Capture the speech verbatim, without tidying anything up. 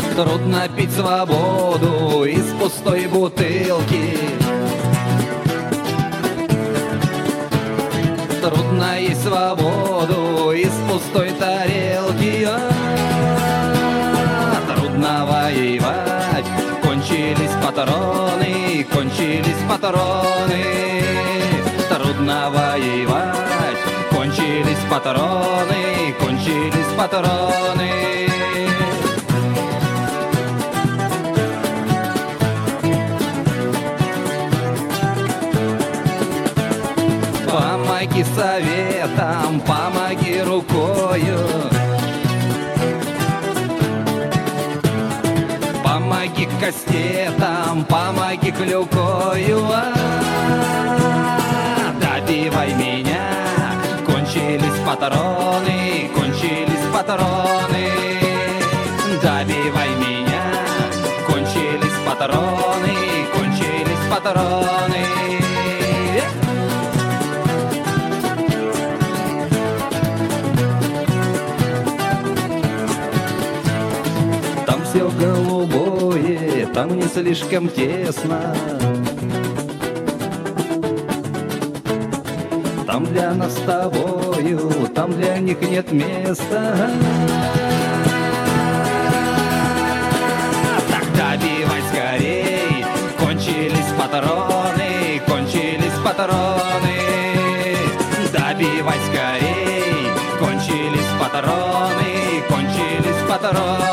Трудно пить свободу из пустой бутылки. Трудно есть свободу из пустой тарелки. А-а-а, трудно воевать, кончились патроны, кончились патроны. Трудно воевать, кончились патроны, кончились патроны. Помоги советом, помоги рукою, помоги кастетом, помоги клюкою. А-а-а, добивай меня, кончились патроны, кончились патроны. Добивай меня, кончились патроны, кончились патроны. Все голубое, там не слишком тесно. Там для нас с тобою, там для них нет места. Так добивай скорей, кончились патроны, кончились патроны. Добивай скорей, кончились патроны, кончились патроны.